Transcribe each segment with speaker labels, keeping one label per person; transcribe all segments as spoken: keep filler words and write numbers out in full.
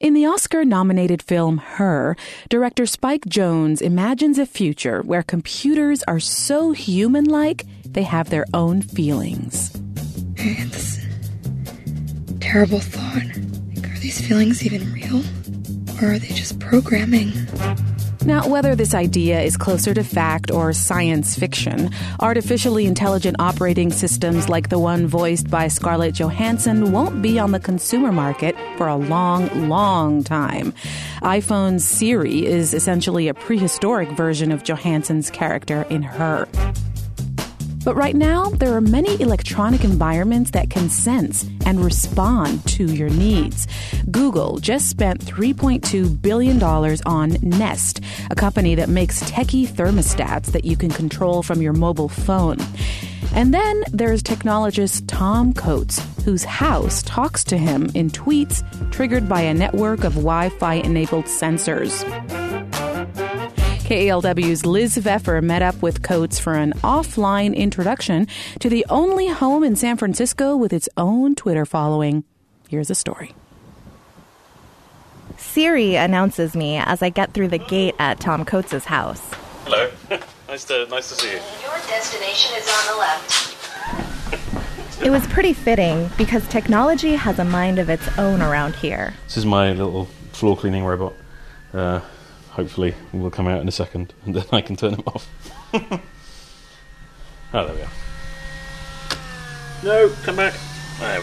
Speaker 1: In the Oscar-nominated film Her, director Spike Jonze imagines a future where computers are so human-like they have their own feelings.
Speaker 2: I had this terrible thought. Like, are these feelings even real? Or are they just programming?
Speaker 1: Now, whether this idea is closer to fact or science fiction, artificially intelligent operating systems like the one voiced by Scarlett Johansson won't be on the consumer market for a long, long time. iPhone's Siri is essentially a prehistoric version of Johansson's character in Her. But right now, there are many electronic environments that can sense and respond to your needs. Google just spent three point two billion dollars on Nest, a company that makes techie thermostats that you can control from your mobile phone. And then there's technologist Tom Coates, whose house talks to him in tweets triggered by a network of Wi-Fi-enabled sensors. K A L W's Liz Veffer met up with Coates for an offline introduction to the only home in San Francisco with its own Twitter following. Here's a story.
Speaker 3: Siri announces me as I get through the gate at Tom Coates' house.
Speaker 4: Hello. nice to nice to see you.
Speaker 5: Your destination is on the left.
Speaker 3: It was pretty fitting because technology has a mind of its own around here.
Speaker 4: This is my little floor cleaning robot. Uh, hopefully it will come out in a second and then I can turn him off. Oh, there we go. No, come back. There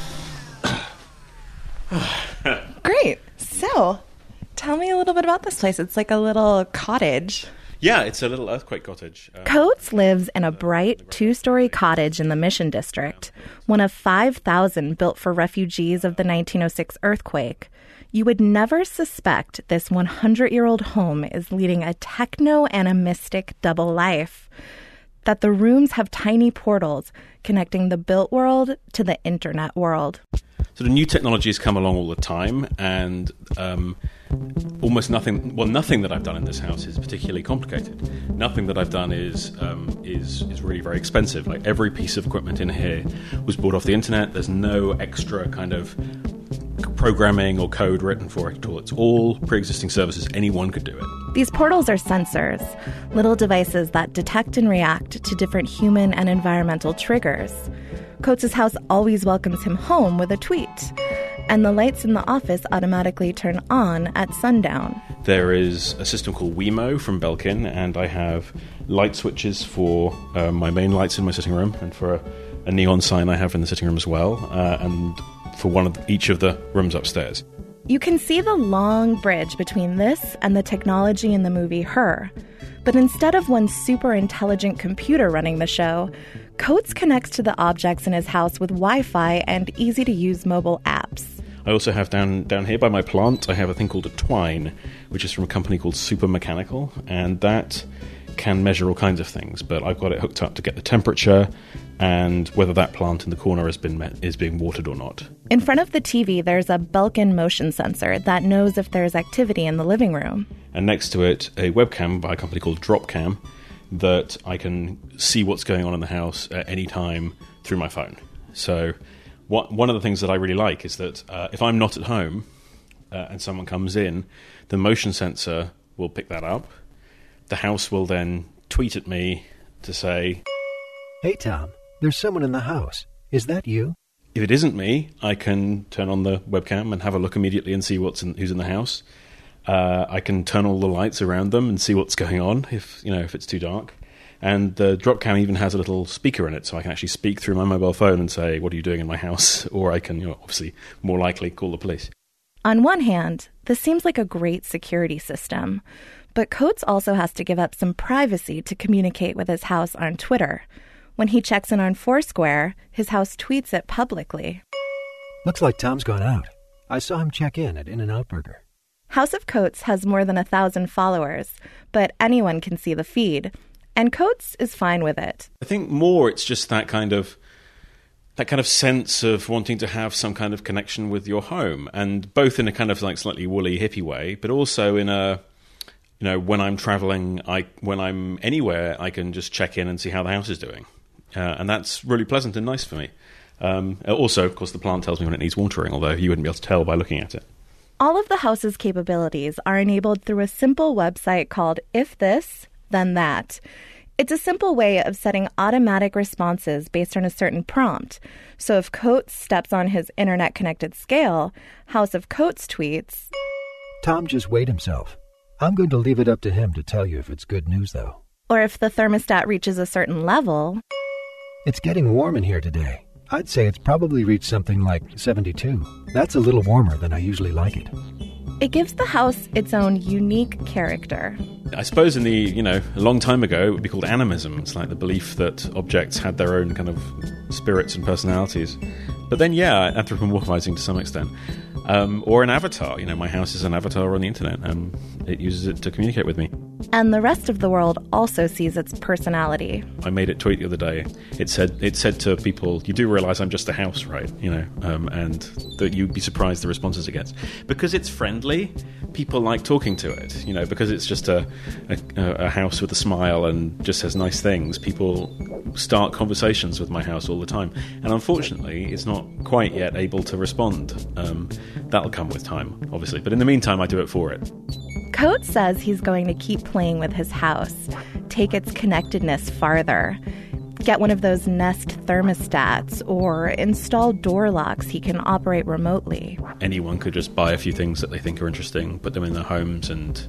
Speaker 4: we go.
Speaker 3: Great. So, tell me a little bit about this place. It's like a little cottage.
Speaker 4: Yeah, it's a little earthquake cottage. Um,
Speaker 3: Coates lives in a bright two-story cottage in the Mission District, one of five thousand built for refugees of the nineteen oh six earthquake. You would never suspect this hundred-year-old home is leading a techno-animistic double life, that the rooms have tiny portals connecting the built world to the internet world.
Speaker 4: So the new technologies come along all the time, and um, almost nothing, well, nothing that I've done in this house is particularly complicated. Nothing that I've done is um, is is really very expensive. Like, every piece of equipment in here was bought off the internet. There's no extra kind of programming or code written for it at all. It's all pre-existing services. Anyone could do it.
Speaker 3: These portals are sensors, little devices that detect and react to different human and environmental triggers. Coates' house always welcomes him home with a tweet, and the lights in the office automatically turn on at sundown.
Speaker 4: There is a system called Wemo from Belkin, and I have light switches for uh, my main lights in my sitting room, and for a, a neon sign I have in the sitting room as well, uh, and for one of the, each of the rooms upstairs.
Speaker 3: You can see the long bridge between this and the technology in the movie Her. But instead of one super intelligent computer running the show, Coates connects to the objects in his house with Wi-Fi and easy-to-use mobile apps.
Speaker 4: I also have down down here by my plant, I have a thing called a Twine, which is from a company called Super Mechanical, and that can measure all kinds of things, but I've got it hooked up to get the temperature and whether that plant in the corner has been met, is being watered or not.
Speaker 3: In front of the T V, there's a Belkin motion sensor that knows if there's activity in the living room.
Speaker 4: And next to it, a webcam by a company called Dropcam that I can see what's going on in the house at any time through my phone. So what, one of the things that I really like is that uh, if I'm not at home uh, and someone comes in, the motion sensor will pick that up. The house will then tweet at me to say,
Speaker 6: "Hey, Tom, there's someone in the house. Is that you?"
Speaker 4: If it isn't me, I can turn on the webcam and have a look immediately and see what's in, who's in the house. Uh, I can turn all the lights around them and see what's going on if you know if it's too dark. And the Dropcam even has a little speaker in it, so I can actually speak through my mobile phone and say, "What are you doing in my house?" Or I can, you know, obviously, more likely call the police.
Speaker 3: On one hand, this seems like a great security system, but Coates also has to give up some privacy to communicate with his house on Twitter. When he checks in on Foursquare, his house tweets it publicly.
Speaker 6: "Looks like Tom's gone out. I saw him check in at In-N-Out Burger."
Speaker 3: House of Coates has more than a thousand followers, but anyone can see the feed, and Coates is fine with it.
Speaker 4: I think more it's just that kind of that kind of sense of wanting to have some kind of connection with your home, and both in a kind of like slightly woolly hippie way, but also in a, you know, when I'm traveling, I when I'm anywhere, I can just check in and see how the house is doing, uh, and that's really pleasant and nice for me. Um, also, of course, the plant tells me when it needs watering, although you wouldn't be able to tell by looking at it.
Speaker 3: All of the house's capabilities are enabled through a simple website called If This, Then That. It's a simple way of setting automatic responses based on a certain prompt. So if Coates steps on his internet-connected scale, House of Coates tweets,
Speaker 6: Tom just weighed himself. I'm going to leave it up to him to tell you if it's good news, though.
Speaker 3: Or if the thermostat reaches a certain level,
Speaker 6: It's getting warm in here today. I'd say it's probably reached something like seventy-two. That's a little warmer than I usually like it.
Speaker 3: it gives the house its own unique character.
Speaker 4: I suppose in the, you know, a long time ago, it would be called animism. It's like the belief that objects had their own kind of spirits and personalities. But then, yeah, anthropomorphizing to some extent. Um, or an avatar. You know, my house is an avatar on the internet, and it uses it to communicate with me.
Speaker 3: And the rest of the world also sees its personality.
Speaker 4: I made a tweet the other day. It said it said to people, you do realize I'm just a house, right? You know, um, and that you'd be surprised the responses it gets. Because it's friendly, people like talking to it. You know, because it's just a, a, a house with a smile and just says nice things, people start conversations with my house all the time. And unfortunately, it's not quite yet able to respond. Um, that'll come with time, obviously. But in the meantime, I do it for it.
Speaker 3: Coates says he's going to keep playing with his house, take its connectedness farther, get one of those Nest thermostats, or install door locks he can operate remotely.
Speaker 4: Anyone could just buy a few things that they think are interesting, put them in their homes, and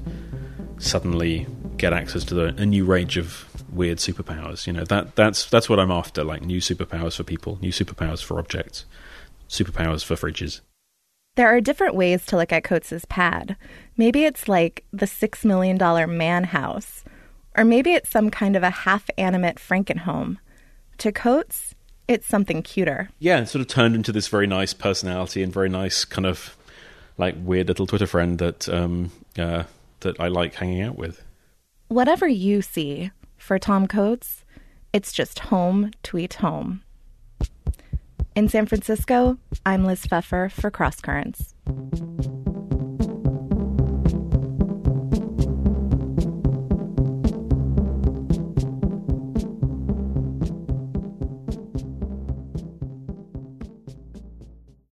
Speaker 4: suddenly get access to the, a new range of weird superpowers. You know, that that's that's what I'm after, like new superpowers for people, new superpowers for objects, superpowers for fridges.
Speaker 3: There are different ways to look at Coates' pad. Maybe it's like the six million dollars man house. Or maybe it's some kind of a half-animate Frankenhome. To Coates, it's something cuter.
Speaker 4: Yeah, it sort of turned into this very nice personality and very nice kind of like weird little Twitter friend that um, uh, that I like hanging out with.
Speaker 3: Whatever you see, for Tom Coates, it's just home, tweet home. In San Francisco, I'm Liz Pfeffer for Cross Currents.